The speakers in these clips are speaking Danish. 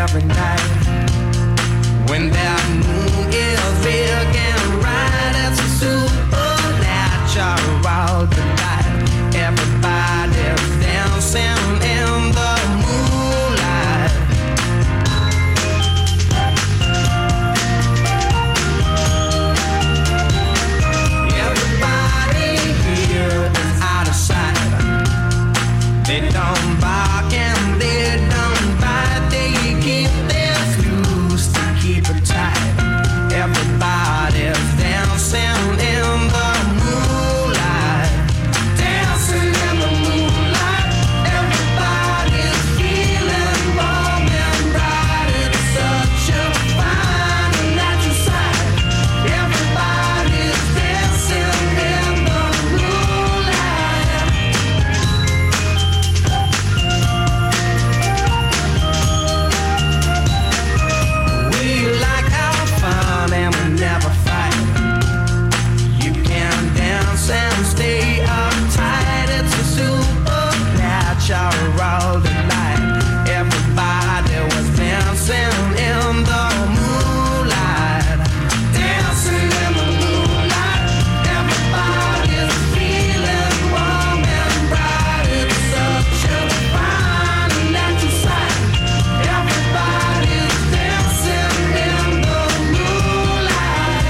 every night. When that moon is big and bright, it's a supernatural delight. Everybody's dancing in the moonlight. Everybody here is out of sight. They don't bark and they don't bite. They keep their fuse to keep it tight. Everybody's dancing in the moonlight. Dancing in the moonlight. Everybody's feeling warm and bright. It's such a fine and natural sight. Everybody's dancing in the moonlight. We like our fun and we never fight. You can dance and stay uptight. It's a supernatural delight. Everybody was dancing in the moonlight. Dancing in the moonlight. Everybody's feeling warm and bright. It's such a fine and natural sight. Everybody's dancing in the moonlight.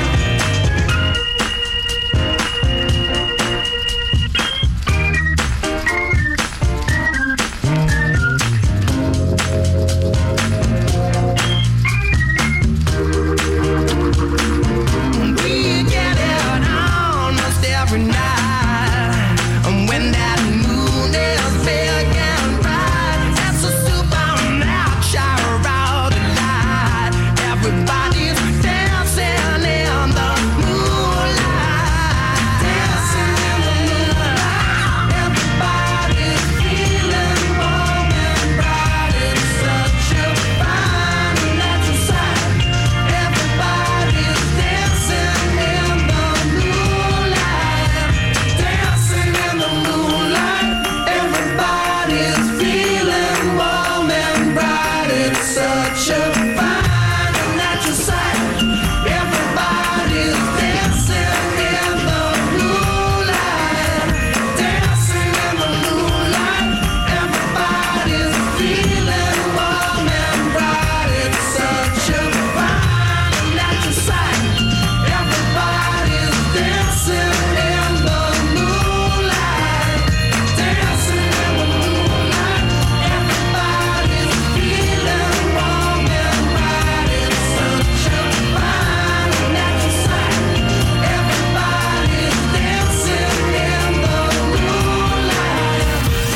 We get it almost every night. And when that moon is big and bright, it's a supernatural delight. Everybody's dancing in the moonlight. Dancing in the moonlight. Everybody's feeling warm and bright. It's such a fine and natural sight. Everybody's dancing in the moonlight. Dancing in the moonlight. Everybody's feeling warm and bright. It's such a fine and natural sight. Everybody's dancing in the moonlight. Dancing in the moonlight. Everybody's feeling warm and bright. It's such a fine and natural sight. Everybody's dancing in the moonlight. Dancing in the moonlight. Everybody's feeling warm and bright. It's such a fine and natural sight. Everybody's dancing in the moonlight.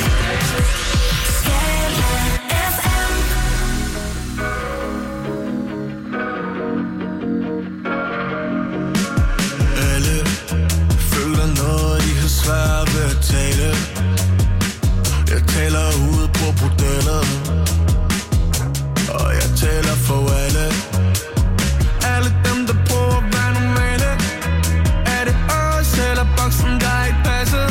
Alle føler noget, de har svært ved at tale. Jeg taler ud på bordellet, og jeg taler for alle. Alle dem, der prøver at være normale. Er det os eller boksen, der ikke passer?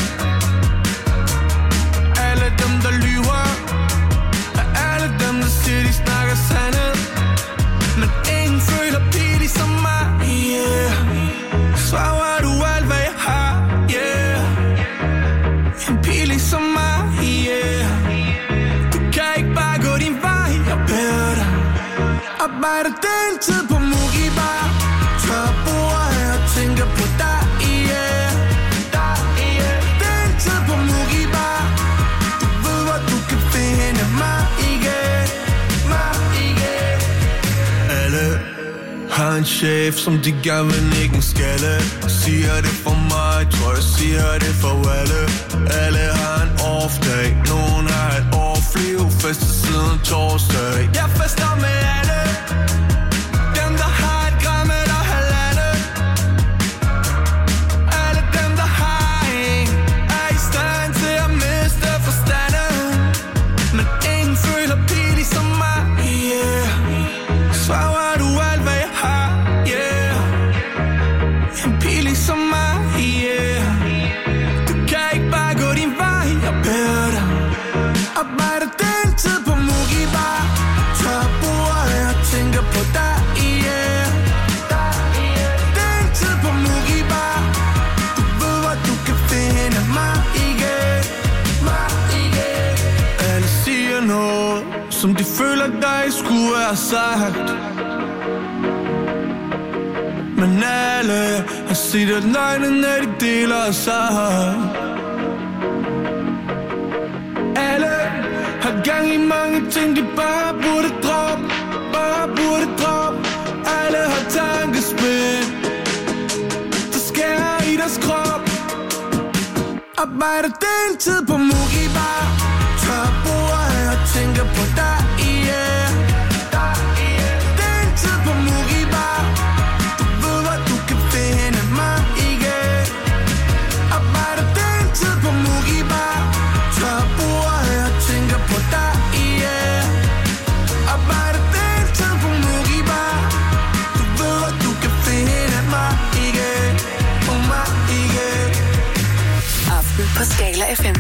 Alle dem, der lyver. Er alle dem, der siger, de snakker sandhed. Men ingen føler pige ligesom mig, yeah. Svarer du alt, hvad jeg har, yeah. En pige ligesom mig, yeah. Du kan ikke bare gå din vej, jeg beder dig. Arbejder deltid på Mugi Bar. Tør bord og tænker på dig, yeah. Deltid på Mugi Bar. Du ved, hvor du kan finde mig igen. Alle har en chef, som de gerne vil nikke en skalle. Siger det for mig, tror jeg siger det for alle. Alle har en off-dag, nogen har et off-liv. Fester siden torsdag. Jeg fester med alle. Dem, der har et grammet og halvandet. Alle dem, der har en, er i stand til at miste forstanden. Men ingen føler pige ligesom mig, yeah. Svarer du alt, hvad jeg har, yeah. En pige ligesom mig, yeah. Du kan ikke bare gå din vej, jeg beder dig. Arbejder deltid på Mugi Bar. Tør bord som de føler, der ikke skulle være sagt. Men alle har set at løgnen, når de deler sig. Alle har gang i mange ting, de bare burde droppe. Bare burde droppe. Alle har tankespind, der skærer i deres krop. Arbejder den tid på Mugibar. Tør bordet og tænker på dig, yeah. Den tid på Mugibar. Du ved, hvor du kan finde mig, yeah. Arbejder den tid på Mugibar. Tør bordet og tænker på dig, yeah. Arbejder den tid på Mugibar. Du ved, hvor du kan finde mig, yeah. Oh my, yeah. Aften på Skala FM.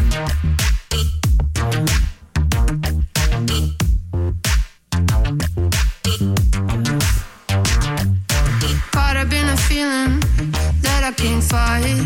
Caught up in a feeling that I can't fight.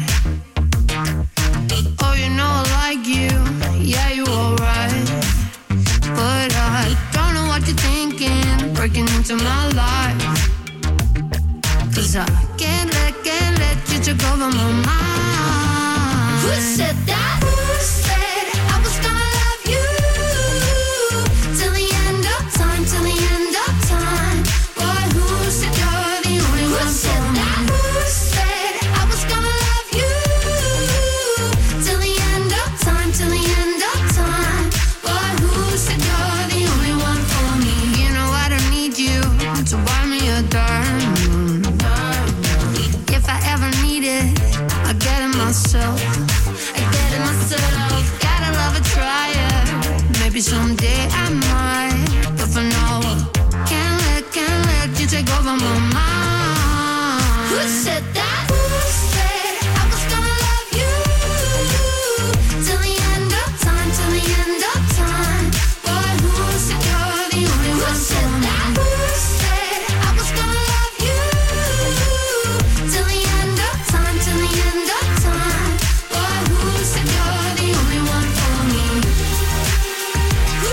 Oh, you know I like you, yeah, you alright. But I don't know what you're thinking, breaking into my life. 'Cause I can't let you take over my mind. Who said that? Who said I was gonna love you till the end of time, till the end of time? Boy, who said you're the only one for me? Who said I was gonna love you till the end of time, till the end of time? Boy, who said you're the only one for me? You know I don't need you to buy me a diamond. If I ever need it, I get it myself. I get it myself. Gotta love a tryer. Maybe someday I might, but for now, can't let you take over my mind. Who said that? Who said I was gonna love you till the end of time, till the end of time? Boy, who said you're the only one for me? Who said I was gonna love you till the end of time, till the end of time? Boy, who said you're the only one for me? Who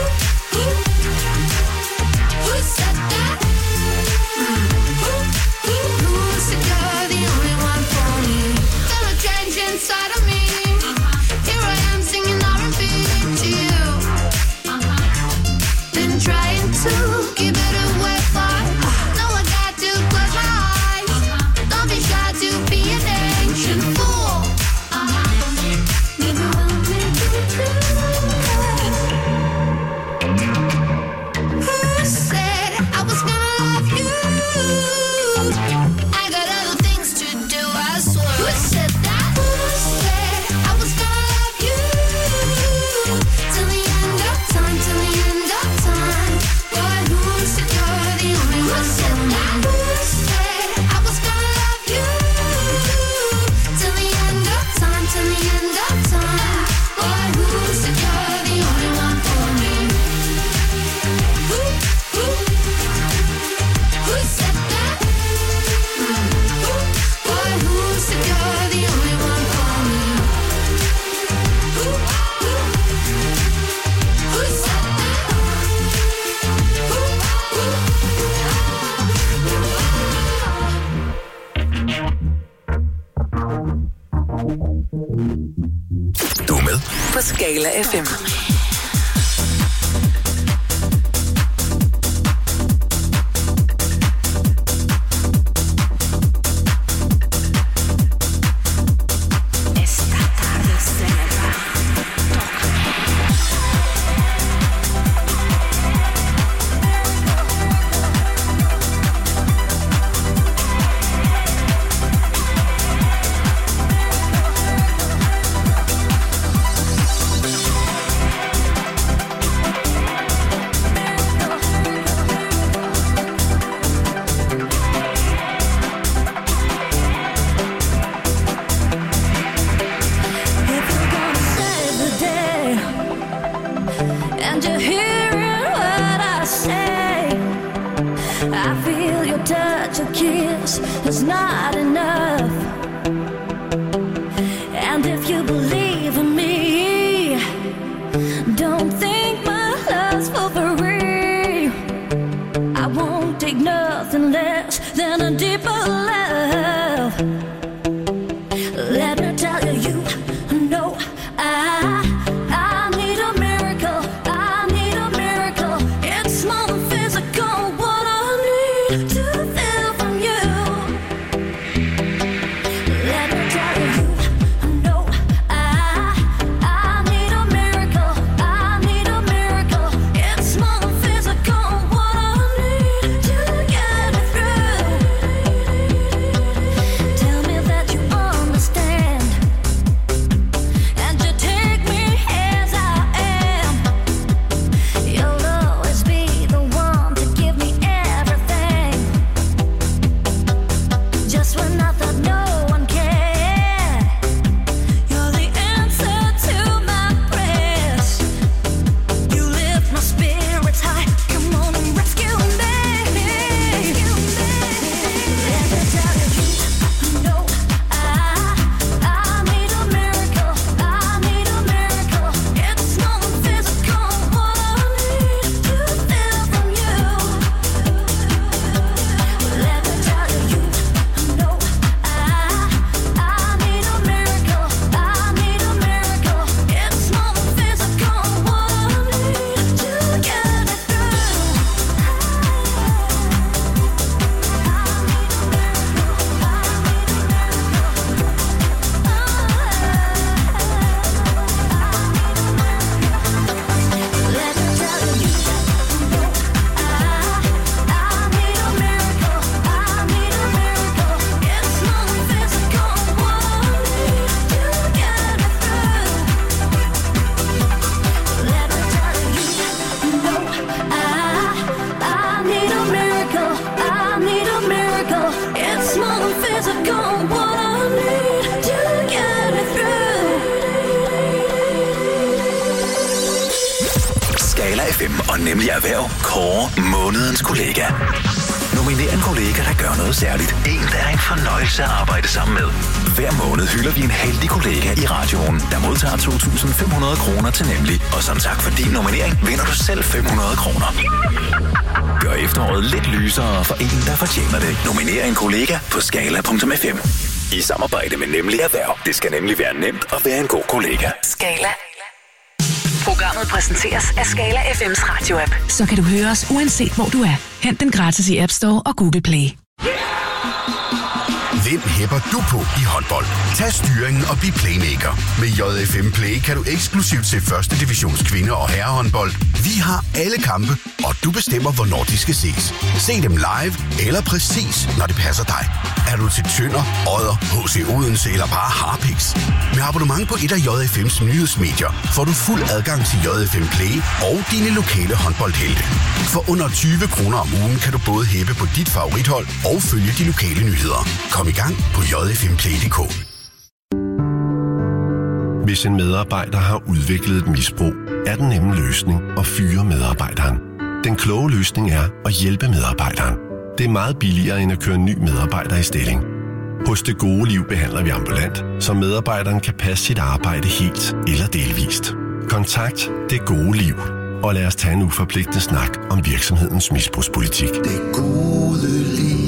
said that? Who said you're the only one for me? Feel a change inside of me. Here I am singing R&B to you. Been trying to keep it away, but now I got to close my eyes. Don't be shy to be an ancient fool. Maybe we'll make it through. Who said I was gonna love you? I got other things to do, I swear. Who said that? Who said I was gonna love you till the end of time, till the end of time? Boy, who said you're the only one for me? Who said I was gonna love you till the end of time, till the end of time? Boy, who said you're the only one for me? Who said that? Boy, who said you're the only one for me? Who said that? Du er med på Skala FM. It's not enough. And if you believe in me, don't think my love's for real. take nothing less than a deeper love. Let me tell you, no, I need a miracle. I need a miracle. It's more than physical. What I need to feel from you. Let me tell you, no, I need a miracle. I need a miracle. It's more than physical. What I need to get me through. Tell me that you understand, and you take me as I am. You'll always be the one to give me everything, just when I thought no one cared. You're the answer to my prayers. You lift my spirits high. Come on and rescue me. Let me tell you, no, I need a miracle. I need a miracle. It's more than physical. What I need to feel from you. Let me tell you, no, I need a miracle. I need a miracle. It's more than physical. What I need to get me Let me tell you, no, I need a miracle. I need a miracle. It's more than physical. What I need to get me through. Let me tell you, no, I need a miracle. I need a miracle. It's more than physical. What I need to get me through. Skala FM og Nemlig Erhverv kårer månedens kollega. Nominer en kollega, der gør noget særligt. En, der er en fornøjelse at arbejde sammen med. Hver måned hylder vi en heldig kollega i radioen, der modtager 2.500 kroner til Nemlig. Og som tak for din nominering, vinder du selv 500 kroner. Gør efteråret lidt lysere for en, der fortjener det. Nominer en kollega på skala.fm. I samarbejde med Nemlig Erhverv. Det skal nemlig være nemt at være en god kollega. Skala. Programmet præsenteres af Skala FM's radio-app. Så kan du høre os uanset hvor du er. Hent den gratis i App Store og Google Play. Hvem hæpper du på i håndbold? Tag styringen og bliv playmaker. Med JFM Play kan du eksklusivt se første divisions kvinde- og herrehåndbold. Vi har alle kampe, og du bestemmer, hvornår de skal ses. Se dem live eller præcis, når det passer dig. Er du til Tønder, Odder, HC Odense eller bare Harpiks? Med abonnement på et af JFM's nyhedsmedier får du fuld adgang til JFM Play og dine lokale håndboldhelte. For under 20 kroner om ugen kan du både hæppe på dit favorithold og følge de lokale nyheder. Kom i gang på jfmplay.dk. Hvis en medarbejder har udviklet et misbrug, er den nemme løsning at fyre medarbejderen. Den kloge løsning er at hjælpe medarbejderen. Det er meget billigere end at køre en ny medarbejder i stilling. Hos Det Gode Liv behandler vi ambulant, så medarbejderen kan passe sit arbejde helt eller delvist. Kontakt Det Gode Liv, og lad os tage en uforpligtende snak om virksomhedens misbrugspolitik. Det gode liv.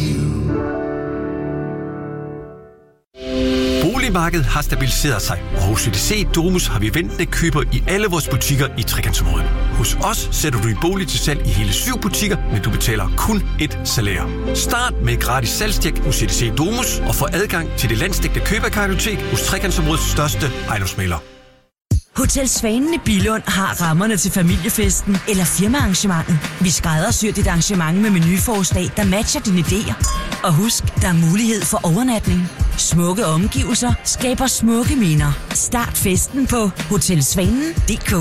Boligmarkedet har stabiliseret sig, og hos CDC Domus har vi ventende køber i alle vores butikker i Trekantsområdet. Hos os sætter du din bolig til salg i hele 7 butikker, men du betaler kun et salær. Start med et gratis salgstjek hos CDC Domus og få adgang til det landsdækkende køberkartotek hos Trekantsområdets største ejendomsmægler. Hotel Svanen i Billund har rammerne til familiefesten eller firmaarrangementet. Vi skræddersyr dit arrangement med menuforslag, der matcher dine idéer. Og husk, der er mulighed for overnatning. Smukke omgivelser skaber smukke minder. Start festen på hotelsvanen.dk.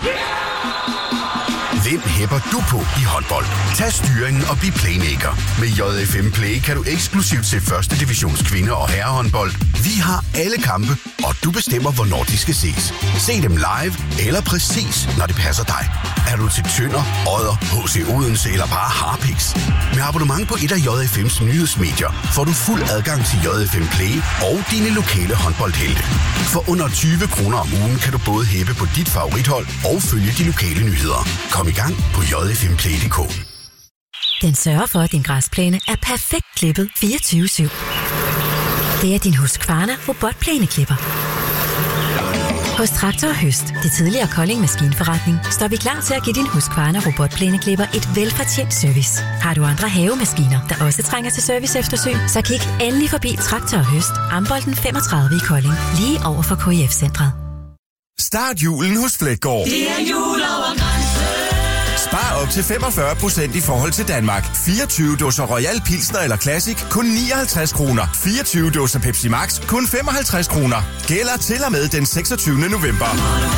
Hvem hæpper du på i håndbold? Tag styringen og bliv playmaker. Med JFM Play kan du eksklusivt se første divisions kvinde- og herrehåndbold. Vi har alle kampe, og du bestemmer, hvornår de skal ses. Se dem live eller præcis, når det passer dig. Er du til Tønder, Odder, HC Odense eller bare Harpiks? Med abonnement på et af JFM's nyhedsmedier får du fuld adgang til JFM Play og dine lokale håndboldhelte. For under 20 kroner om ugen kan du både hæppe på dit favorithold og følge de lokale nyheder. Kom i gang på jfmplay.dk. Den sørger for, at din græsplæne er perfekt klippet 24/7. Det er din Husqvarna robotplæneklipper. Hos Traktor og Høst, det tidligere Kolding Maskinforretning, står vi klar til at give din Husqvarna robotplæneklipper et velfortjent service. Har du andre havemaskiner, der også trænger til service eftersyn, så kig endelig forbi Traktor og Høst, Ambolten 35 i Kolding, lige over for KIF-centret. Start julen hos Fleggaard. Det er jul over grænsen. Spar op til 45% i forhold til Danmark. 24 dåser Royal Pilsner eller Classic, kun 59 kroner. 24 dåser Pepsi Max, kun 55 kroner. Gælder til og med den 26. november.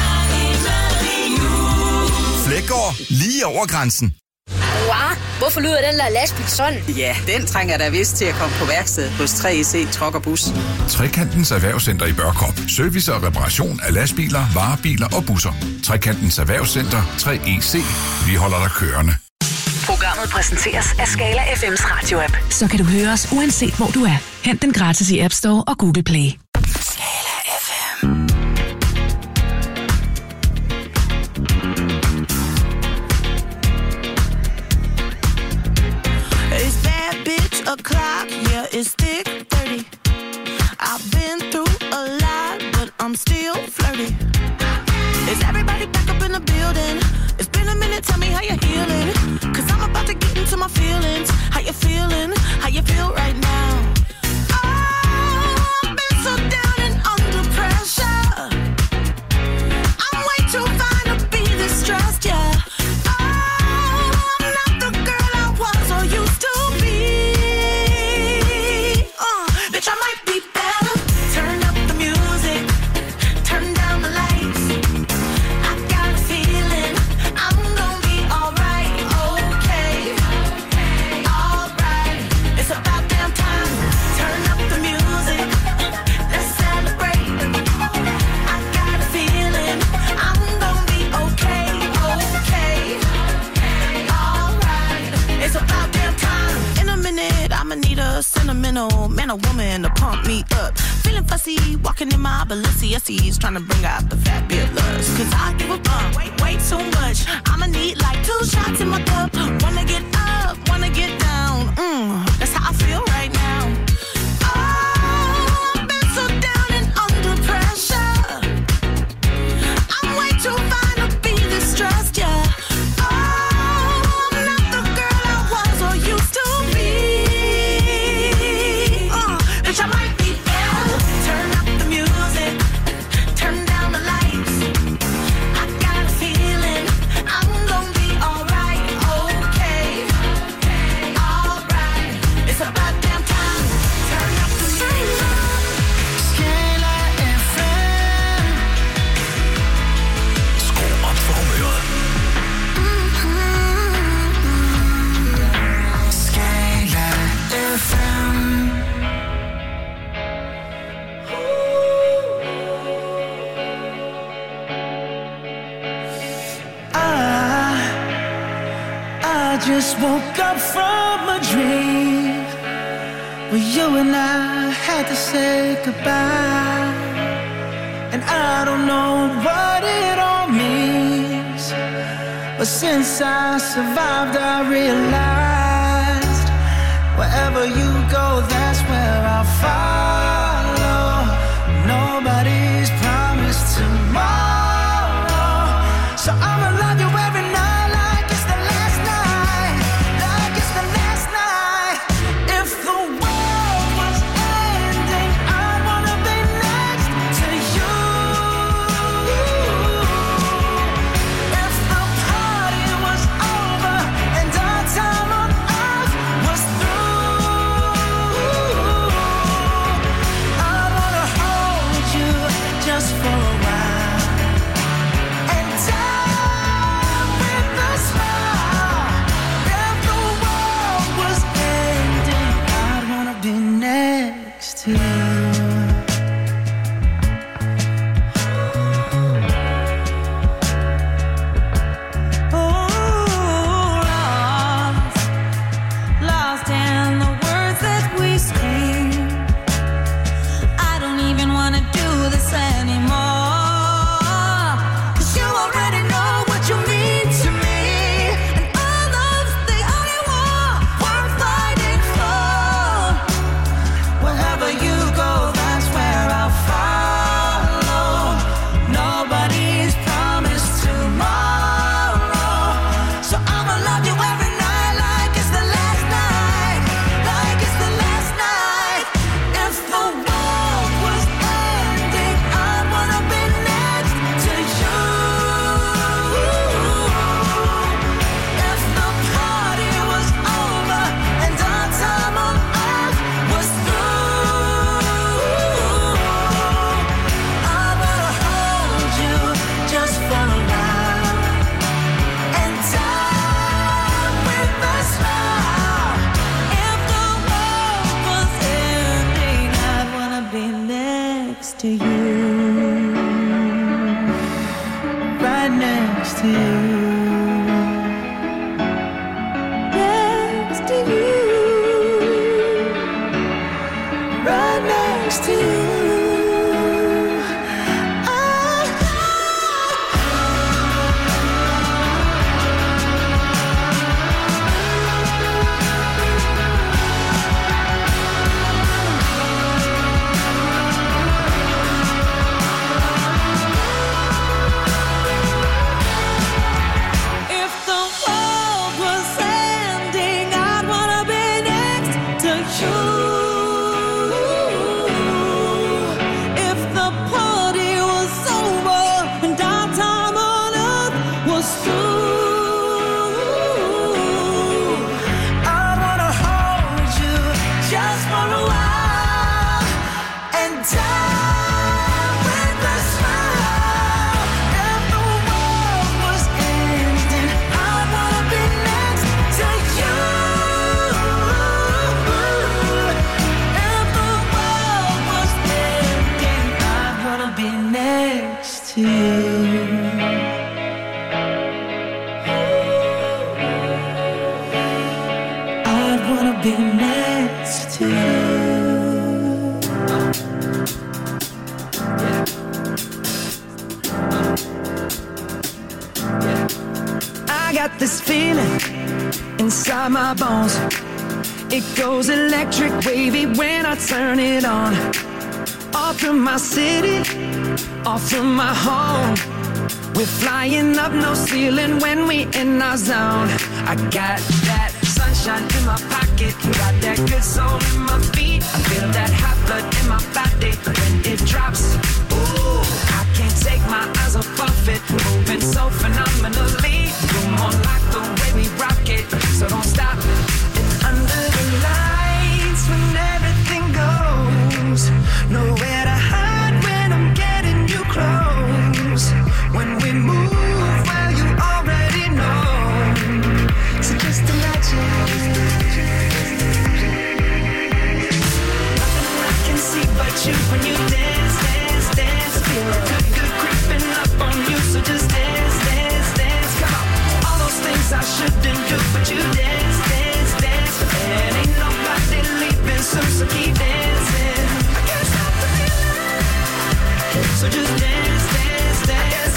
Fleggaard, lige over grænsen. Wow, hvorfor lyder den der lastbil sådan? Ja, den trænger da vist til at komme på værksted hos 3EC Truck og Bus. Trekantens Erhvervscenter i Børkop. Service og reparation af lastbiler, varebiler og busser. Trekantens Erhvervscenter 3EC. Vi holder dig kørende. Programmet præsenteres af Skala FM's radio-app. Så kan du høre os uanset hvor du er. Hent den gratis i App Store og Google Play. Skala FM. O'clock, yeah, it's thick 30. I've been through a lot, but I'm still flirty. Is everybody back up in the building? It's been a minute, tell me how you're healing. Cause I'm about to get into my feelings. How you feeling? How you feel right now? Oh, I've been so down and under pressure. I'm way too fine to be this stressed, yeah. Oh, I'm not the girl I was or used to be. Bitch, I might be better. Turn up the music, turn down the lights. I got a feeling I'm gonna be alright, okay, alright. It's about damn time. Turn up the music, let's celebrate. I got a feeling I'm gonna be okay, okay, alright. It's about damn time. In a minute, I'ma need a sentimental man or woman to pump me up. Feeling fussy, walking in my Balenciennes, trying to bring out the fabulous. Cause I give a fuck, way too much. I'ma need like 2 shots in my cup. Wanna get up, wanna get down. That's how I feel right now. Oh, I've been so down and under pressure. I'm way too fine to be this stressed, yeah. Oh, I'm not the girl I was or used to be. Bitch, I might be better. Turn up the music, turn down the lights. I got a feeling I'm gonna be alright, okay, alright. It's about damn time. Turn up the music. Skala FM. Skru op for humøret. Skala FM. I just woke up from a dream where you and I had to say goodbye. And I don't know what it all means, but since I survived I realized wherever you go, that's where I'll follow. Nobody's promised tomorrow, so I'ma love you every night like it's the last night, like it's the last night. If the world was ending, I'd wanna be next to you. If the party was over and our time on earth was through, next to you. This feeling inside my bones, it goes electric wavy when I turn it on. Off from my city, off from my home, we're flying up no ceiling when we in our zone. I got that sunshine in my pocket, got that good soul in my feet. I feel that hot blood in my body when it drops. Ooh, I can't take my eyes off of it, moving so phenomenally. You're more like the way we rock it, so don't stop. And under the lights when everything goes, nowhere to hide when I'm getting you close. When we move, well you already know. So just imagine nothing I can see but you when you dance, dance, dance. Feel good, good creeping up on you, so just dance, dance, dance. Come on, all those things I shouldn't do, but you dance, dance, dance. And ain't nobody leaving soon, so keep dancing. I can't stop the feeling, so just dance, dance, dance.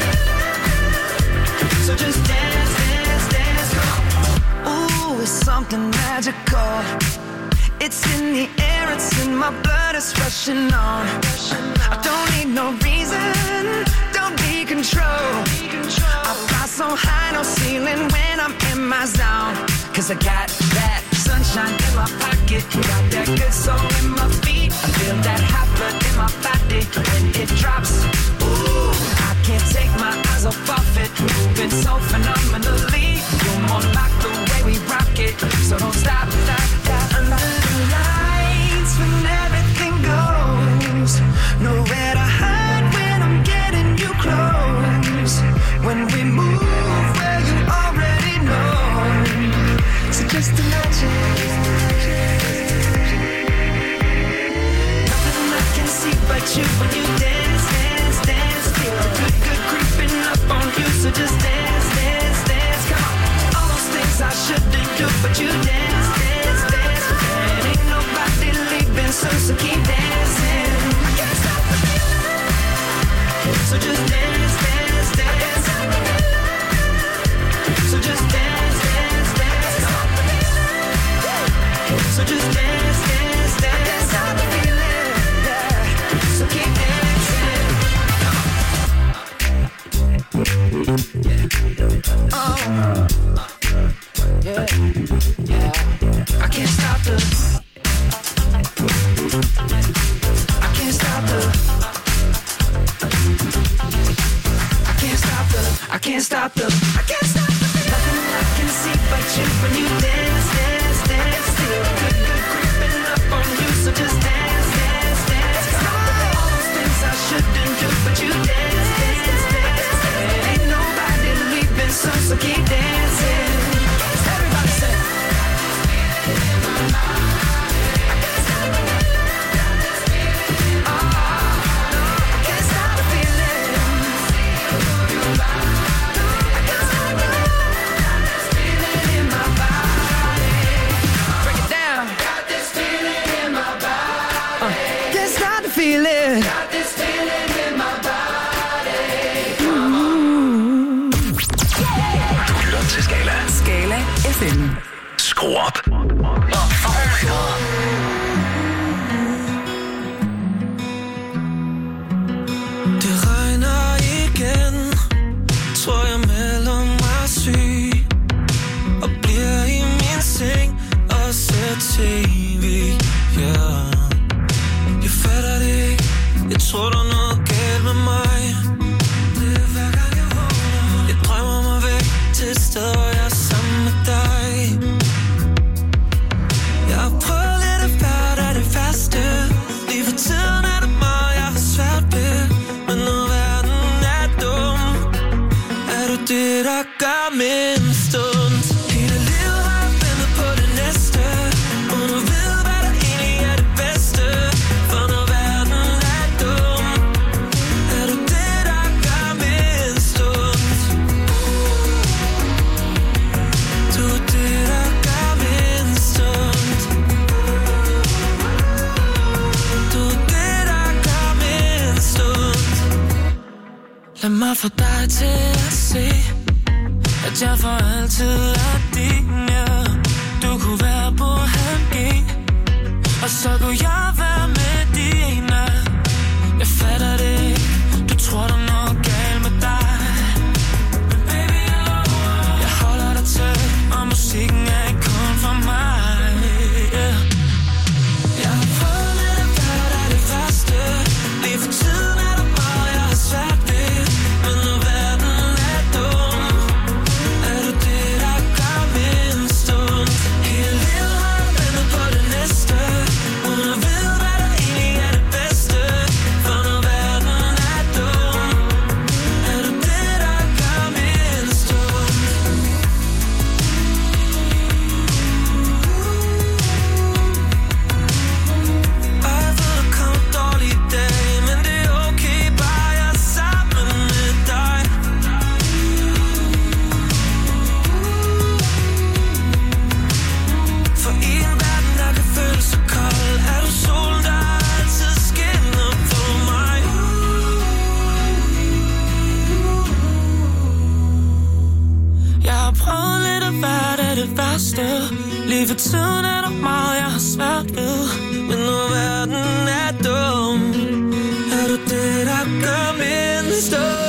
So just dance, dance, dance. Come on. Ooh, it's something magical. It's in the air, it's in my blood, it's rushing on. I don't need no reason, don't be control. I fly so high, no ceiling when I'm in my zone. Cause I got that sunshine in my pocket, got that good soul in my feet. I feel that hot blood in my body when it drops. Ooh, I can't take my eyes off of it, moving so phenomenally. You're more like the way we rock it, so don't stop, stop, stop. Under the lights when everything goes, nowhere to hide when I'm getting you close. When we move, well you already know. So just imagine nothing I can see but you when you dance, dance, dance. Feel good, good creeping up on you, so just dance, dance, dance. Come on, all those things I shouldn't do, but you dance, dance, dance. And ain't nobody leaving soon, so keep dancing. I can't stop the feeling, so just dance, dance, dance. So just dance, dance, dance. So just dance, dance, dance. Stop the feeling, yeah. So keep dancing. Oh, yeah, yeah. I can't stop the. I can't stop the. I can't stop the. I can't stop the. I can't stop the. Nothing I can see but you when you dance, dance, dance. Feel good, good creeping up on you, so just dance, dance, dance. All those things I shouldn't do, but you dance, dance, dance. And ain't nobody leaving soon, so keep dancing. Everybody say. I can't stop the feeling. feeling. Got this feeling in my body. Du lytter til Skala. Skala FM. Skru op. Det regner igen. Tror jeg melder mig syg og bliver i min seng og ser TV, yeah. Jeg fatter det ikke. Jeg tror der er noget galt med mig. Det er hver gang jeg vågner. Jeg drømmer mig væk til et sted, hvor jeg er sammen med dig. Jeg har prøvet lidt af hvert af det værste. Lige for tiden er det meget, jeg har svært ved. Men når verden er dum, er du det, der gør min stund. Hele livet har jeg ventet på det næste, uden at vide, hvad der egentlig er det bedste. For når verden er dum, er du det, der gør min stund. Du er det, der gør min stund. Du er det, der gør min stund. Lad mig få dig til at se, at jeg for altid er din, ja. Du kunne være på halv G, og så kunne jeg være med dine. Jeg fatter det ikke. Du tror der er noget galt med dig. Men baby, jeg lover, jeg holder dig tæt, og musikken er ikke kun for mig, yeah. Jeg har prøvet lidt af hvert af det værste. Lige for tiden er der meget, jeg har svært ved. Men når verden er dum, er du det, der gør min stund. Hele livet har jeg ventet på det næste, uden at vide, hvad der egentlig er det bedste. For når verden er dum, er du det, der gør min stund. Og jeg ved, der kommer dårlige dage, men det er okay, bare jeg er sammen med dig. For i en verden, der kan føles så kold, er du solen, der altid skinner på mig. Jeg har prøvet lidt af hvert af det værste. Lige for tiden er der meget, jeg har svært ved. Men når verden er dum, er du det, der gør min stund.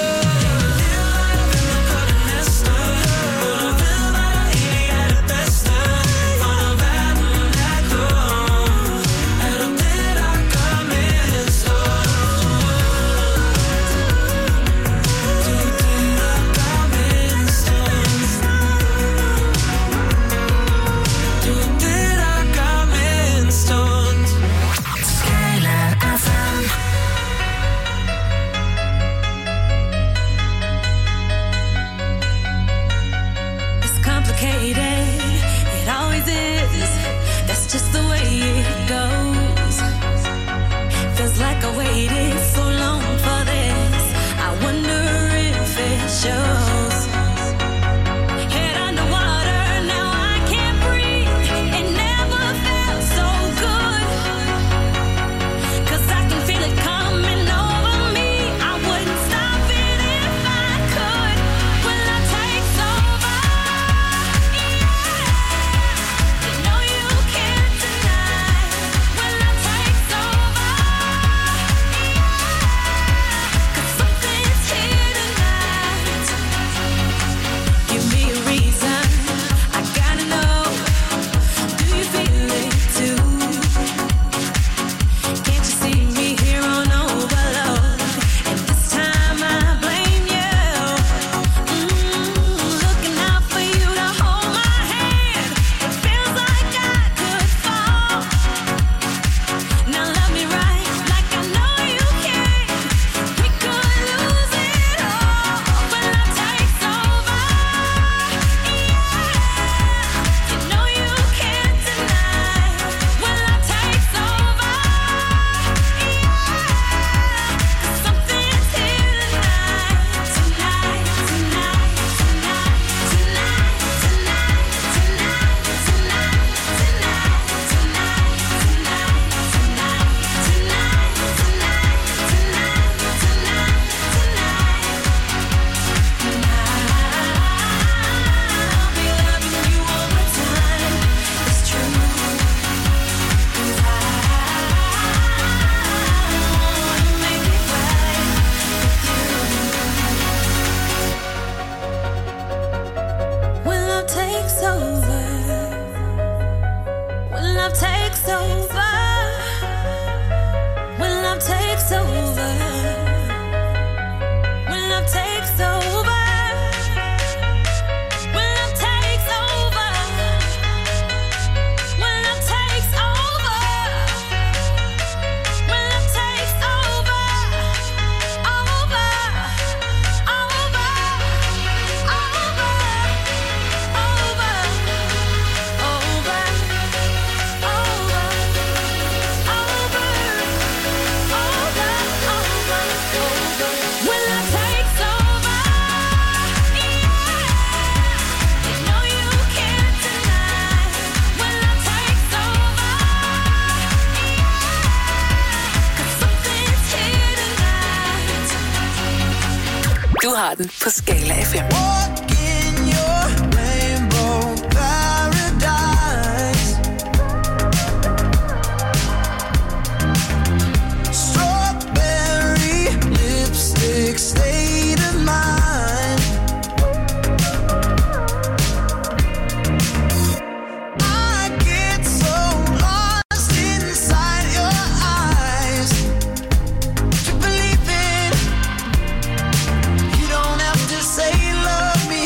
har den på Skala FM. Walk in your rainbow paradise. Strawberry lipstick state of mind. I get so lost inside your eyes to believe it. You don't have to say you love me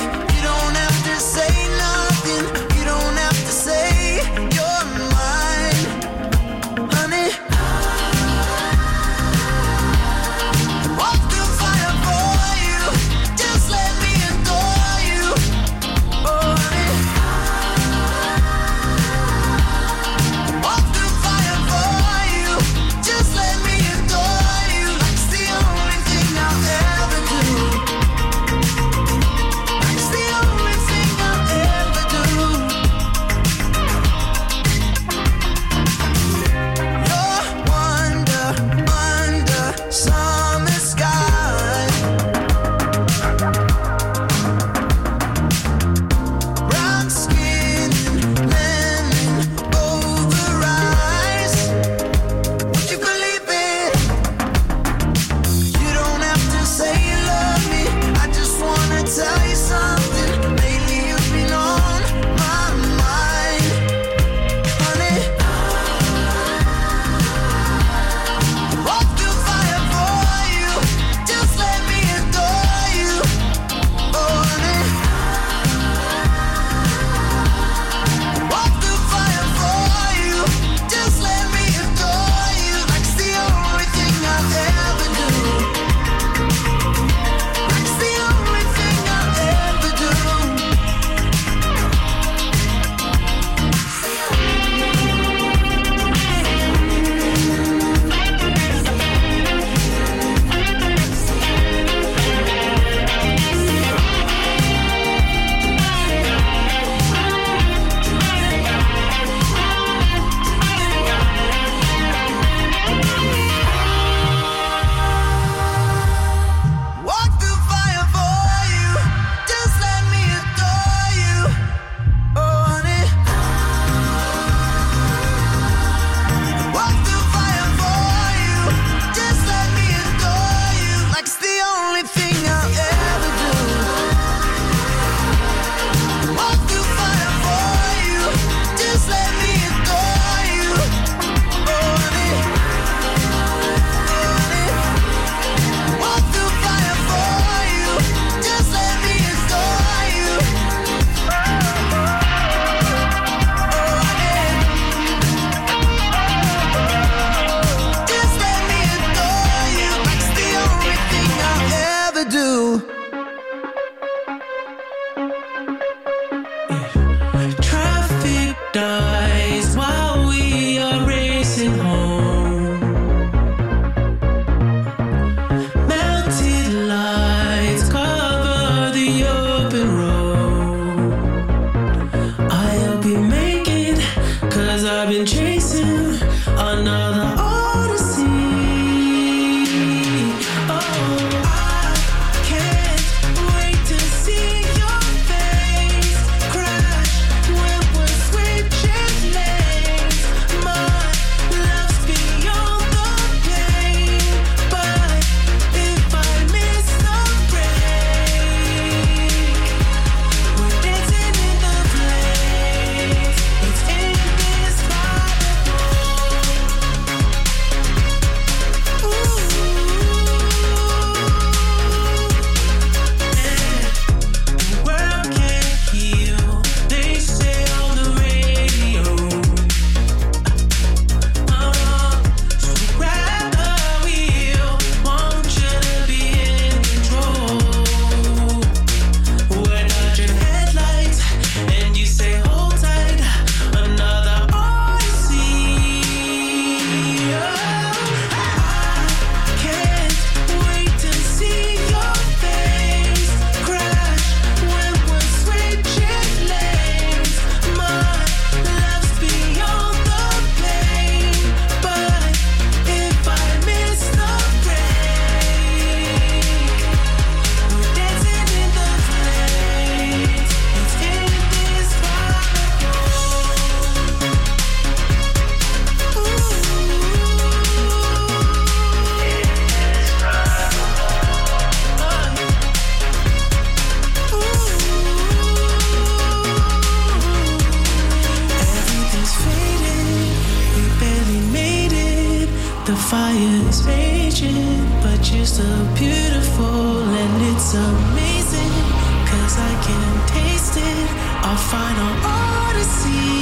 fire's raging, but you're still beautiful, and it's amazing, 'cause I can taste it, our final odyssey.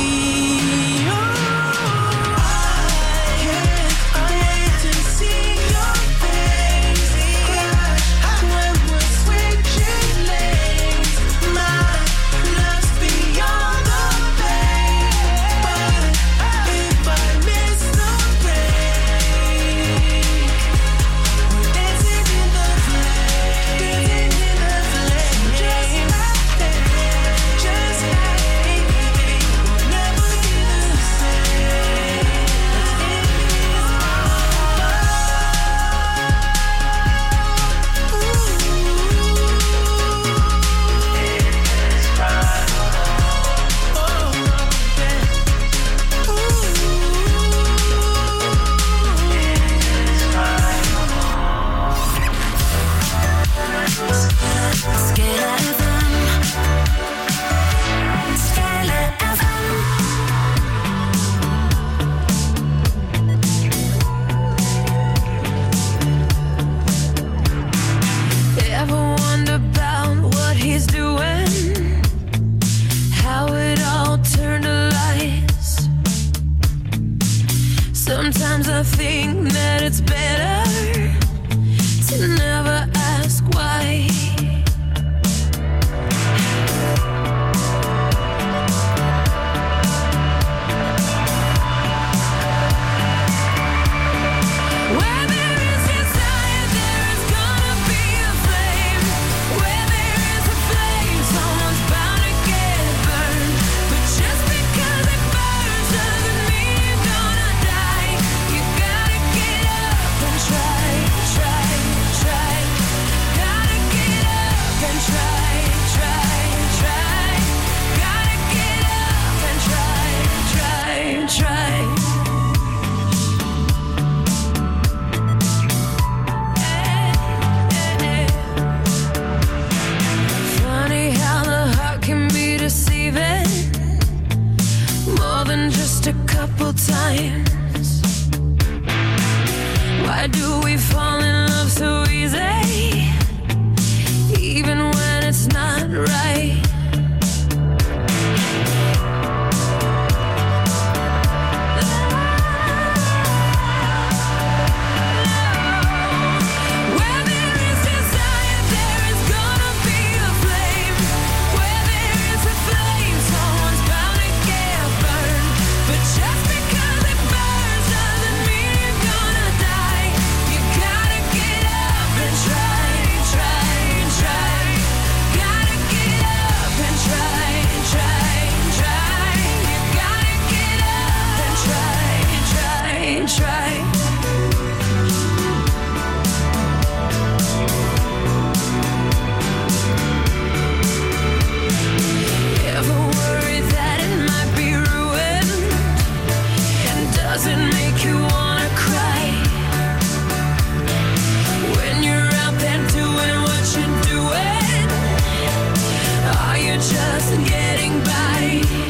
Sometimes I think that it's better to never ask why. Where there is desire, there is gonna be a flame. Where there is a flame, someone's bound to get burned. But just because it burns doesn't mean you're gonna die. You gotta get up and try, try, try. Gotta get up and try, try, try. Gotta get up and try, try, try. Funny how the heart can be deceiving more than just a couple times. Why do we fall in love so easy, even when it's not right? Where there is desire, there is gonna be a flame. Where there is a flame, someone's bound to get burned. But just because it burns doesn't mean you're gonna die. You gotta get up and try, try, try. Gotta get up and try, try, try. You gotta get up and try, try, try. Ever worry that it might be ruined, and does it make you wanna cry? When you're out there doing what you're doing, are you just getting by?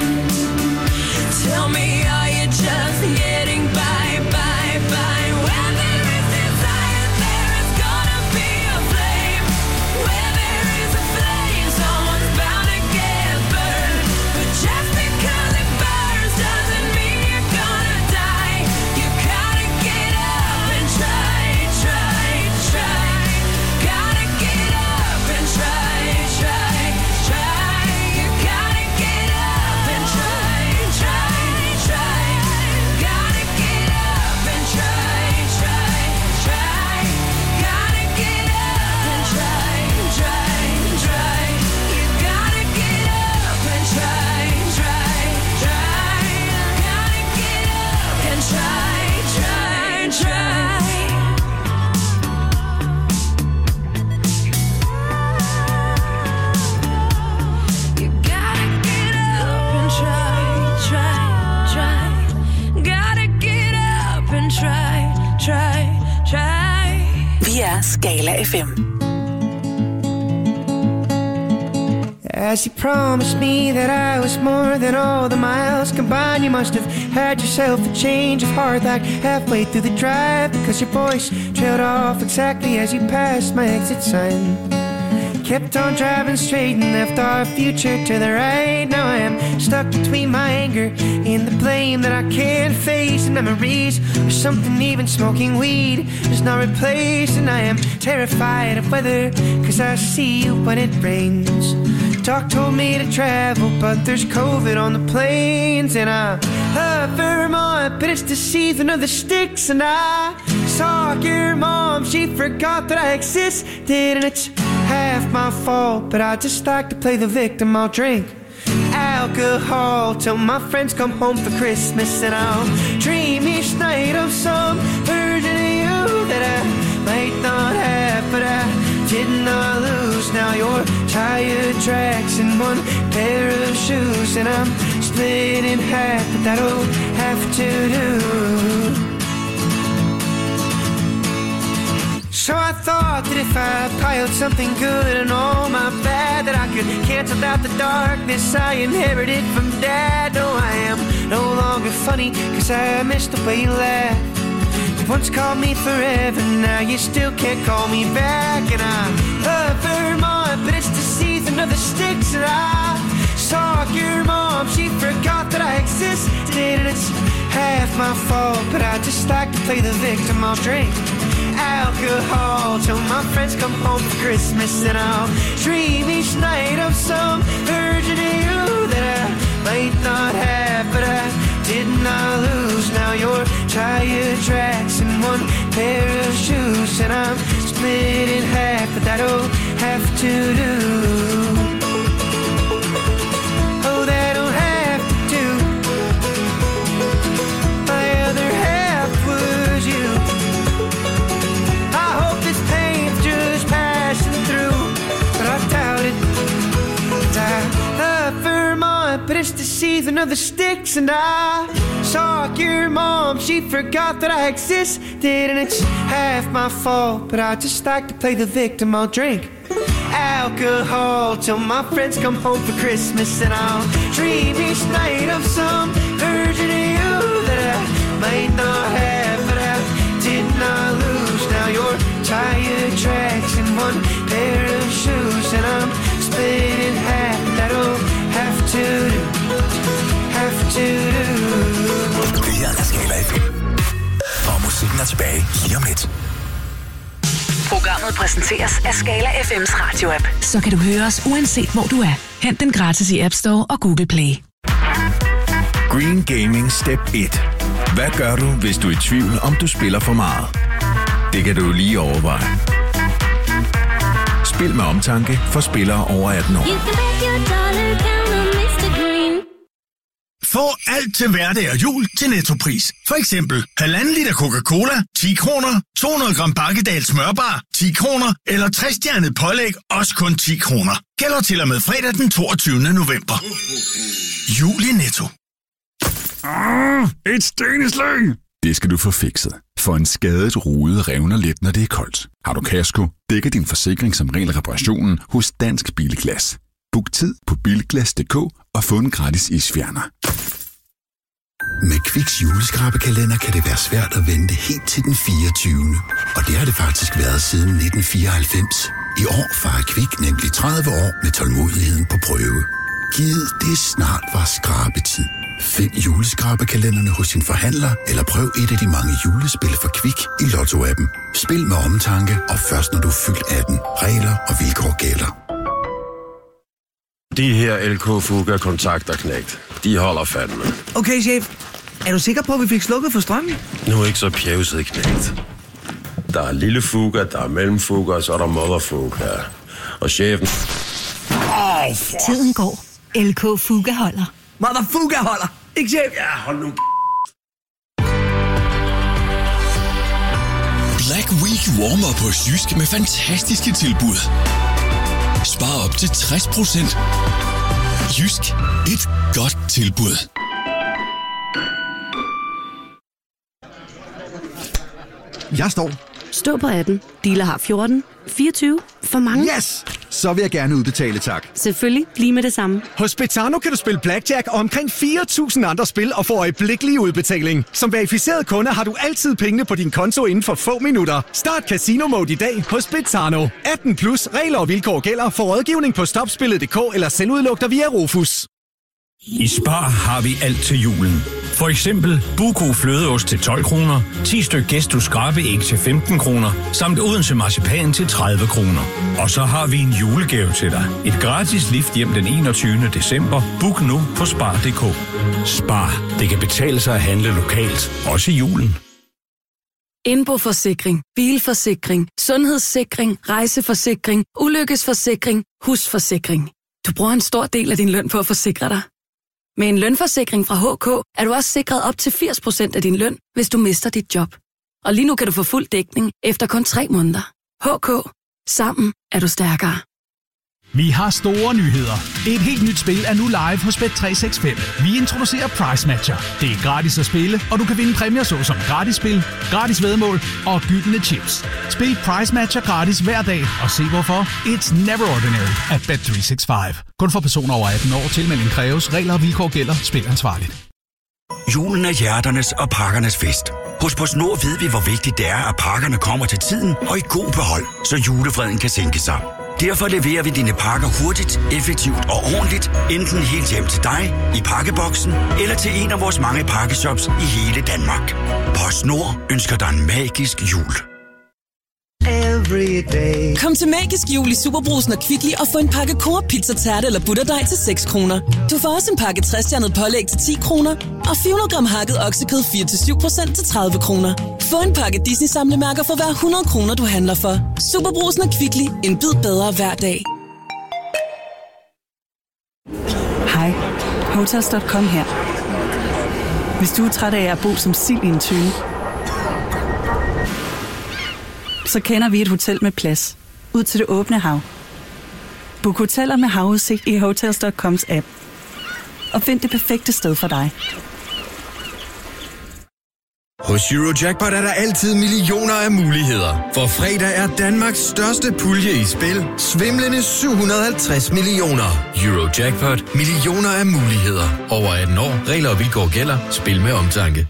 Tell me, are you just getting by, by, by? Where there is desire, there is gonna be a flame. Where there is a flame, someone's bound to get burned. But just because it burns doesn't mean you're gonna die. You gotta get up and try, try, try. Gotta get up and try, try, try. You gotta get up and try, try, try. Gotta get up and try, try, try. Gotta get up and try, try, try. You gotta get up and try, try, try. Gotta get up and try, try, try. You gotta get up and try, try, try. Gotta get up and try, try, try. Vi er Skala FM. As you promised me that I was more than all the miles combined, you must have had yourself a change of heart like halfway through the drive, because your voice trailed off exactly as you passed my exit sign. Kept on driving straight and left our future to the right. Now I am stuck between my anger and the blame that I can't face, and memories of something even smoking weed does not replace. And I am terrified of weather, cause I see you when it rains. Doc told me to travel, but there's COVID on the planes. And I love Vermont, but it's the season of the sticks. And I saw your mom, she forgot that I existed, and it's half my fault, but I just like to play the victim. I'll drink alcohol till my friends come home for Christmas, and I'll dream each night of some version of you that I might not have, but I did not lose. Now your tire tracks in one pair of shoes, and I'm split in half, but that'll have to do. So I thought that if I piled something good and all my bad, that I could cancel out the darkness I inherited from Dad. No, I am no longer funny, cause I missed the way you laughed. You once called me forever, now you still can't call me back. And I love Vermont, but it's the season of the sticks. And I saw your mom, she forgot that I existed, and it's half my fault, but I just like to play the victim. I'll drink alcohol till my friends come home for Christmas, and I'll dream each night of some version of you that I might not have, but I did not lose. Now your tire tracks in one pair of shoes, and I'm split in half, but that'll have to do. Oh, that'll have to do. My other half was you. But it's the season of the sticks, and I saw your mom, she forgot that I existed, and it's half my fault, but I just like to play the victim. I'll drink alcohol till my friends come home for Christmas, and I'll dream each night of some version of you that I might not have, but I did not lose. Now your tire tracks in one pair of shoes, and I'm split in half, that'll have to do, have to do. Det her er Skala FM. Og musikken er tilbage lige om lidt. Programmet præsenteres af Skala FM's radioapp. Så kan du høre os uanset hvor du er. Hent den gratis i App Store og Google Play. Green Gaming Step 1. Hvad gør du, hvis du er i tvivl, om du spiller for meget? Det kan du lige overveje. Spil med omtanke for spillere over 18 år. Få alt til hverdag og jul til Nettopris. For eksempel 1,5 liter Coca-Cola, 10 kroner, 200 gram Bakkedal smørbar, 10 kroner, eller 3-stjernet pålæg, også kun 10 kroner. Gælder til og med fredag den 22. november. Jul i Netto. Et steneslag! Det skal du få fikset. For en skadet rude revner let, når det er koldt. Har du kasko, dækker din forsikring som regel reparationen hos Dansk Bilglas. Book tid på bilglas.dk og få en gratis isfjerner. Med Kviks juleskrabekalender kan det være svært at vente helt til den 24. Og det har det faktisk været siden 1994. I år fejrer Kvik nemlig 30 år med tålmodigheden på prøve. Givet det snart var skrabetid. Find juleskrabekalenderne hos din forhandler, eller prøv et af de mange julespil for Kvik i Lotto-appen. Spil med omtanke, og først når du er fyldt 18. Regler og vilkår gælder. De her LK Fuga kontakter knægt. De holder fandme. Okay, chef. Er du sikker på, at vi fik slukket for strømmen? Nu er ikke så pjevset, knægt. Der er lille Fuga, der er mellemfuga, og så er der motherfuga. Og chefen... Tiden går. LK Fuga holder. Motherfuga holder. Ikke chef? Ja, hold nu. Black Week warmer på Jysk med fantastiske tilbud. Spar op til 60%. Jysk. Et godt tilbud. Jeg står. Stå på 18. Dealer har 14. 24. For mange. Yes! så vil jeg gerne udbetale, tak. Selvfølgelig, lige med det samme. Hos Betano kan du spille blackjack og omkring 4.000 andre spil og få øjeblikkelig udbetaling. Som verificeret kunde har du altid pengene på din konto inden for få minutter. Start Casino Mode i dag hos Betano. 18 plus regler og vilkår gælder. For rådgivning på stopspillet.dk eller selvudlugter via Rufus. I Spar har vi alt til julen. For eksempel Buko flødeost til 12 kroner, 10 styk Gæstus skrabeæg til 15 kroner, samt Odense marcipan til 30 kroner. Og så har vi en julegave til dig. Et gratis lift hjem den 21. december. Book nu på spar.dk. Spar. Det kan betale sig at handle lokalt, også i julen. Indboforsikring, bilforsikring, sundhedssikring, rejseforsikring, ulykkesforsikring, husforsikring. Du bruger en stor del af din løn på at forsikre dig. Med en lønforsikring fra HK er du også sikret op til 80% af din løn, hvis du mister dit job. Og lige nu kan du få fuld dækning efter kun 3 måneder. HK. Sammen er du stærkere. Vi har store nyheder. Et helt nyt spil er nu live hos Bet365. Vi introducerer Price Matcher. Det er gratis at spille, og du kan vinde præmier såsom gratis spil, gratis væddemål og gyldne chips. Spil Price Matcher gratis hver dag, og se hvorfor. It's never ordinary at Bet365. Kun for personer over 18 år. Tilmelding kræves. Regler og vilkår gælder. Spil ansvarligt. Julen er hjerternes og pakkernes fest. Hos PostNord ved vi, hvor vigtigt det er, at pakkerne kommer til tiden og i god behold, så julefreden kan sænke sig. Derfor leverer vi dine pakker hurtigt, effektivt og ordentligt, enten helt hjem til dig, i pakkeboksen, eller til en af vores mange pakkeshops i hele Danmark. PostNord ønsker dig en magisk jul. Kom til Magisk Jul i Superbrugsen og Kvickly og få en pakke Coop Pizza Tærte eller butterdej til 6 kroner. Du får også en pakke 60-stjernet pålæg til 10 kroner og 400 gram hakket oksekød 4-7% til 30 kroner. Få en pakke Disney samlemærker for hver 100 kroner, du handler for. Superbrugsen og Kvickly. En bid bedre hver dag. Hej. Hotels.com her. Hvis du er træt af at bo som sild i en tønde, så kender vi et hotel med plads. Ud til det åbne hav. Book hoteller med havudsigt i Hotels.coms app. Og find det perfekte sted for dig. Hos Eurojackpot er der altid millioner af muligheder. For fredag er Danmarks største pulje i spil. Svimlende 750 millioner. Eurojackpot. Millioner af muligheder. Over 18 år. Regler og vilkår gælder. Spil med omtanke.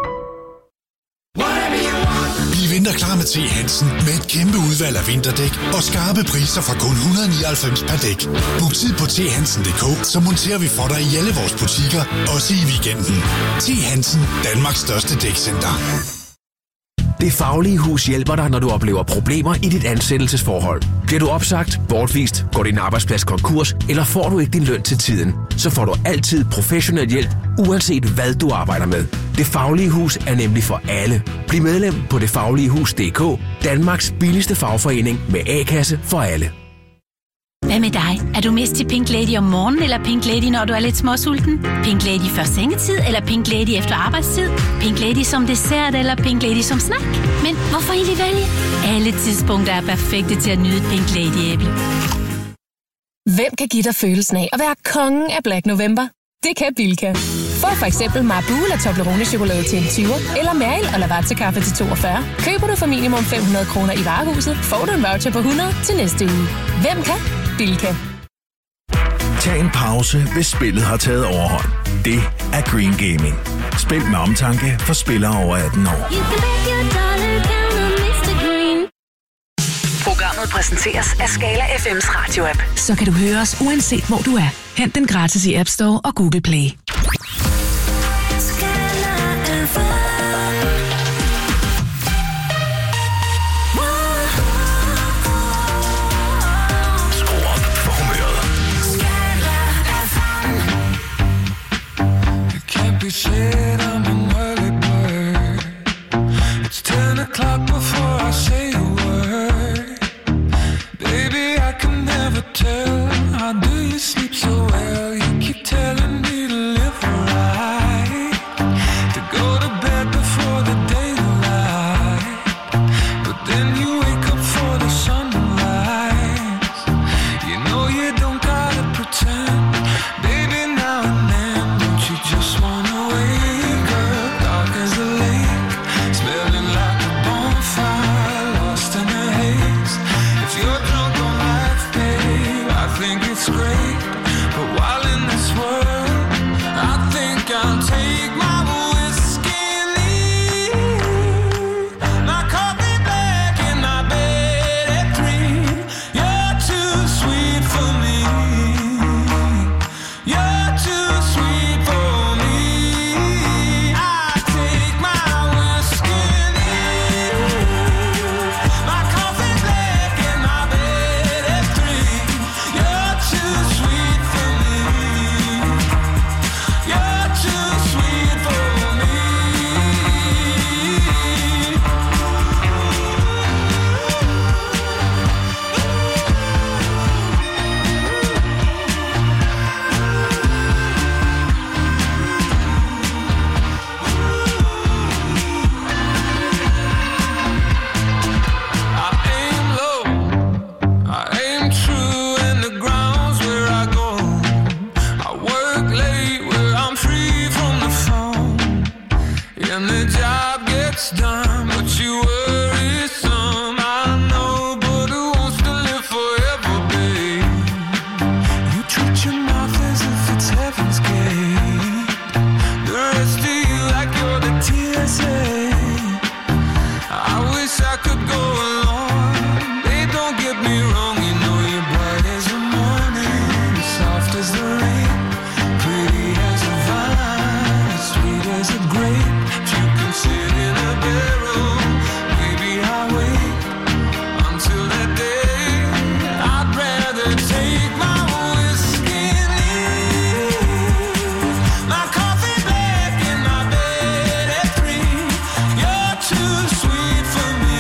Bliv vinterklar med T. Hansen med et kæmpe udvalg af vinterdæk og skarpe priser fra kun 199 per dæk. Book tid på thansen.dk, så monterer vi for dig i alle vores butikker, også i weekenden. T. Hansen, Danmarks største dækcenter. Det Faglige Hus hjælper dig, når du oplever problemer i dit ansættelsesforhold. Bliver du opsagt, bortvist, går din arbejdsplads konkurs, eller får du ikke din løn til tiden, så får du altid professionel hjælp, uanset hvad du arbejder med. Det Faglige Hus er nemlig for alle. Bliv medlem på detfagligehus.dk, Danmarks billigste fagforening med A-kasse for alle. Hvad med dig? Er du mest til Pink Lady om morgenen, eller Pink Lady, når du er lidt småsulten? Pink Lady før sengetid, eller Pink Lady efter arbejdstid? Pink Lady som dessert, eller Pink Lady som snack? Men hvorfor egentlig vælge? Alle tidspunkter er perfekte til at nyde et Pink Lady-æble. Hvem kan give dig følelsen af at være kongen af Black November? Det kan Bilka. Få for eksempel Marabou eller Toblerone-chokolade til en 20'er, eller Meril og Lavazza-kaffe til 42. Køber du for minimum 500 kroner i varehuset, får du en voucher på 100 til næste uge. Hvem kan? Bilka. Tag en pause, hvis spillet har taget overhånd. Det er Green Gaming. Spil med omtanke for spillere over 18 år. Programmet præsenteres af Skala FM's radio-app. Så kan du høre os uanset hvor du er. Hent den gratis i App Store og Google Play. Said I'm an early bird. It's 10 o'clock before I say a word. Baby, I can never tell. How do you sleep so well? You keep telling me to live right, to go to bed before the daylight. But then you wake up for the sunrise. You know you don't gotta pretend. Baby, now and then, don't you just wanna wait? I'll take my whiskey and leave. My coffee black and my bed at 3. You're too sweet for me. You're too sweet for me. I'll take my whiskey and leave. My coffee black and my bed at 3. You're too sweet for me. You're too sweet for me. I aim low, I aim true, and the ground's where I go. I work late where I'm free from the phone, and the job gets done, but you worry some. I know, but who wants to live forever, babe? You treat your mouth as if it's heaven's gate. The rest of you like you're the TSA. I wish I could go along. Babe, don't get me wrong, you know you're bright as the morning, soft as the rain, pretty as a vine, sweet as a grape. If you can sit in a barrel, maybe I'll wait until that day. I'd rather take my whiskey and leave. My coffee black and my bed at 3. You're too sweet for me.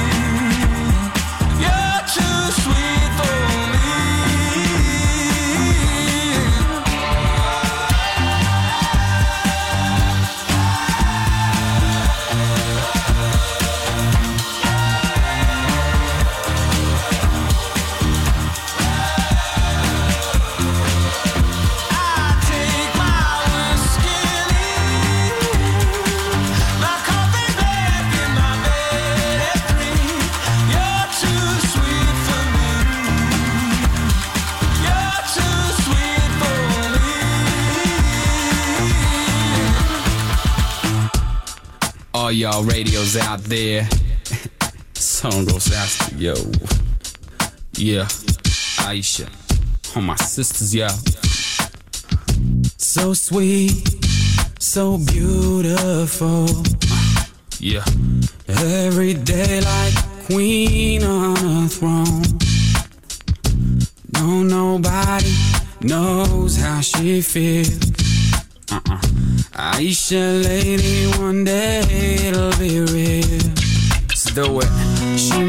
You're too sweet for me. I take my whiskey and leave. My coffee black and my bed at 3. You're too sweet for me. You're too sweet for me. All y'all radios out there. Song goes out to yo. Yeah, Aisha. All my sisters, yeah. So sweet, so beautiful. Yeah. Every day like queen on a throne. No, nobody knows how she feels. Aisha, lady, one day it'll be real. Let's do it. She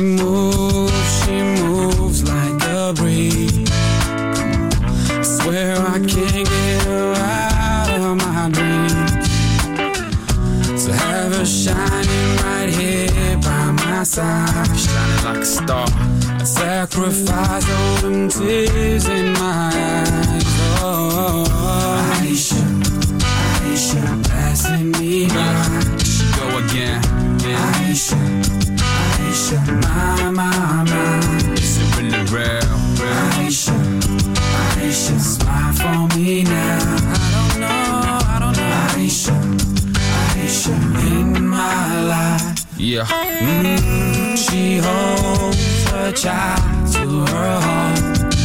moves like a breeze. I swear I can't get her out of my dreams. So have her shining right here by my side, shining like a star. I sacrifice all them tears in my eyes. Oh, Aisha, Aisha, passing me by. She go again. Yeah. Aisha, Aisha, my. Is it really real? Aisha, Aisha, smile for me now. I don't know. Aisha, Aisha, in my life. Yeah. She holds her child to her heart.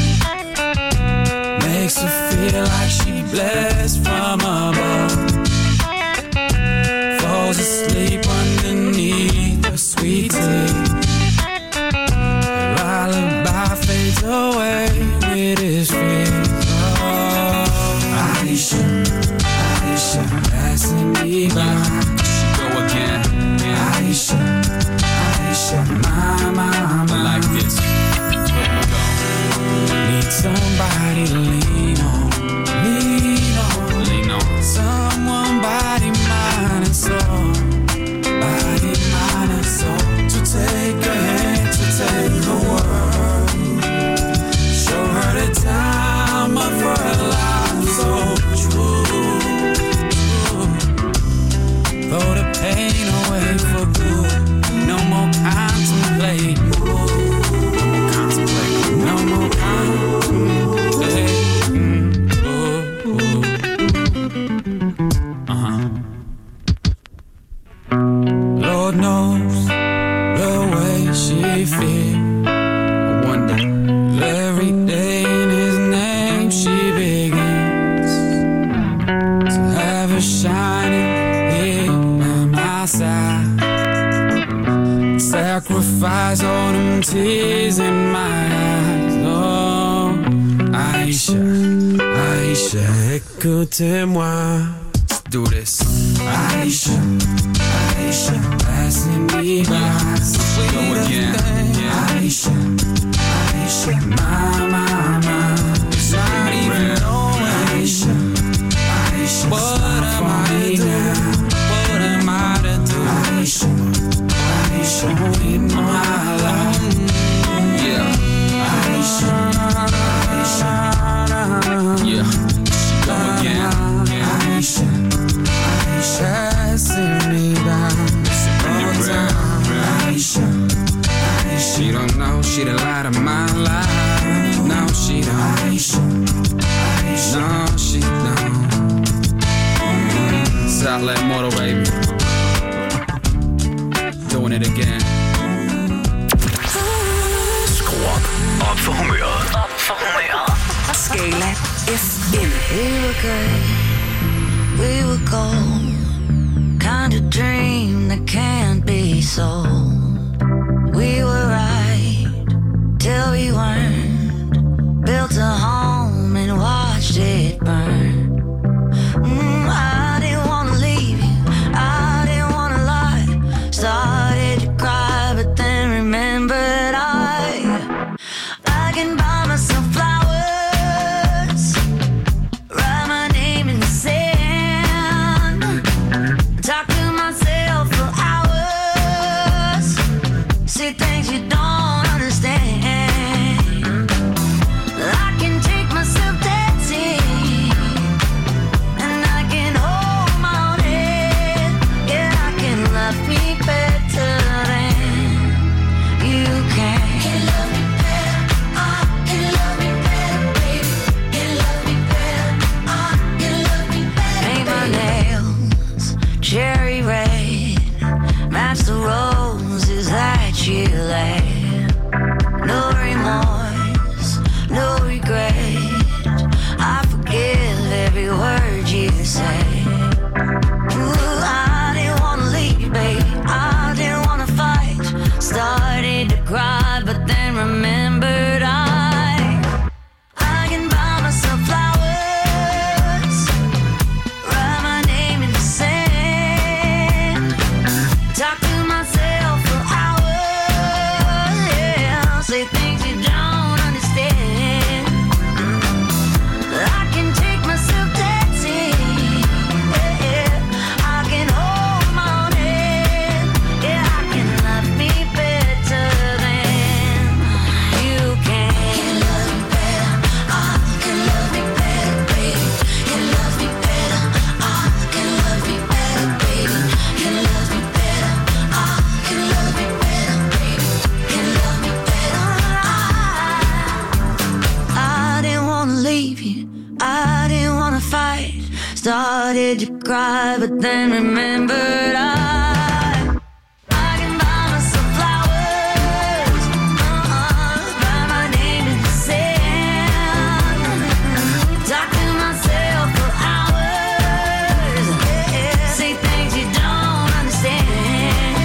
Makes her feel like she blessed from above. Falls asleep underneath the sweet tea. Lullaby fades away with his feet. Oh, Aisha, Aisha, passing me by. She go again. Yeah. Aisha, Aisha, my. Like this. Here we go. Need somebody to lean on. Lean on. Someone body, mind, and soul. Body, mind, and soul. To take a hand, to take the world. Show her the time of her life. So true. shining here by my side. Sacrifice all them tears in my eyes. Oh, Aisha, Aisha, écoutez-moi. Let's do this. Aisha, Aisha, passing me by. Go again. Aisha, Aisha, my. Not even knowing Aisha, Aisha, what am I to do? What am I to do? Aisha, Aisha, in my life. Yeah, Aisha, Aisha, yeah. Go again. Aisha, Aisha, passing me by. Aisha, she don't know, she the light of my life. No, she don't. Aisha, Aisha. No, she don't. Outlet Motor, baby. Doing it again. Skru op for humøret. Op for humøret. Skala FM. We were good, we were gold. Kind of dream that can't be sold. We were right till we weren't. Built a home and watched it burn. I didn't wanna leave you, I didn't wanna lie. Started to cry, but then remembered I can buy myself flowers, write my name in the sand, talk to myself for hours, see things you don't understand. I can take myself dancing, and I can hold my own head. Yeah, I can love me better than you can. Can love me better, can love me better, baby. Can love me better, can love me better. Paint my nails cherry red, match the roses that you laid. No remorse, no regret. I forgive every word you say. Ooh, I didn't wanna leave, babe. I didn't wanna fight. Started to cry, but then remembered I can buy myself flowers, write my name in the sand, talk to myself for hours, yeah, say things you don't understand. I can take myself dancing, yeah, I can hold my own head, yeah, I can love me better than you can. Can love me better, can love me better, baby. Can love me better, can love me better, baby. Can love me better, can love me better, baby. Can love me better. I didn't wanna leave you, I didn't wanna fight. Started to cry, but then remembered I can buy myself flowers, write my name in the sand, talk to myself for hours, yeah, say things you don't understand.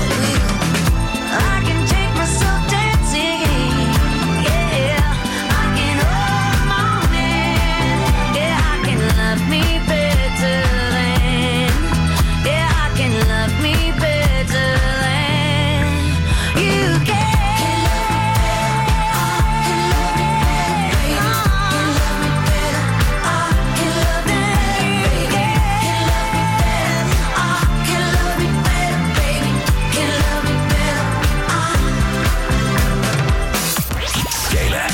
I can take myself dancing, yeah, I can hold my own hand, yeah, I can love me better than, yeah, I can love me better than you can. Skala.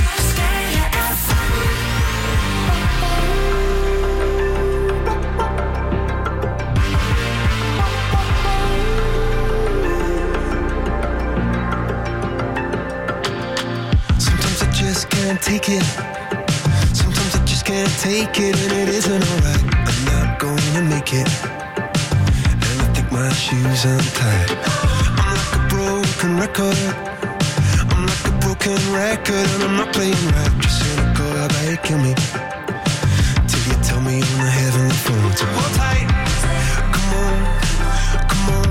Sometimes I just can't take it. Sometimes I just can't take it, and it isn't alright. I'm not gonna make it, and I think my shoes untied. I'm like a broken record. I'm like a broken record, and I'm not playing right. Just cynical, how about you kill me till you tell Call me on the heavenly phone. So hold tight. Come on, come on.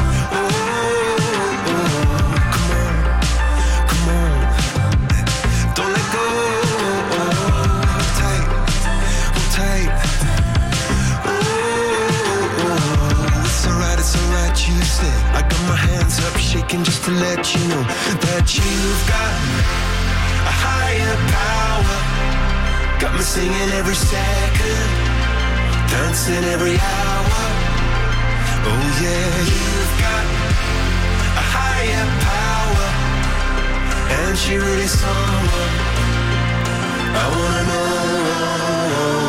I got my hands up shaking just to let you know that you've got a higher power. Got me singing every second, dancing every hour. Oh yeah, you've got a higher power, and she really someone I wanna know.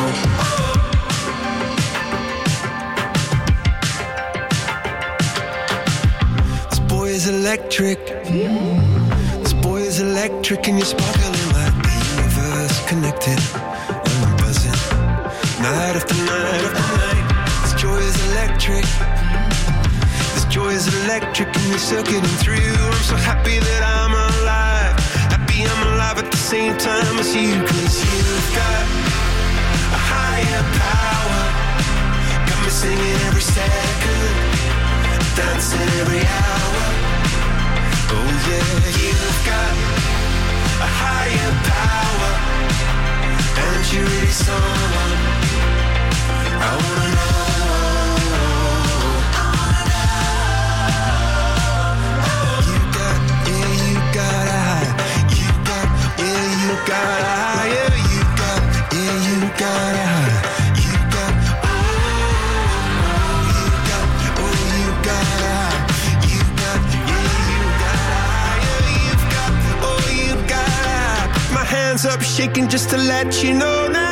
Is electric. This boy is electric, and you're sparkling like the universe connected. And I'm buzzing, night after night after night. This joy is electric. This joy is electric, and you're circuiting through. I'm so happy that I'm alive. Happy I'm alive at the same time as you, 'cause you've got a higher power. Got me singing every second, dancing every hour. Oh yeah, you've got a higher power, and you're really someone I wanna know. You got, yeah, you got a high. You got, yeah, you got a high. Yeah, you got, yeah, you got a high. You got, you got, you got a high. You got, yeah, you got a high. Yeah, you've got, you got a high. My hands up shaking just to let you know now.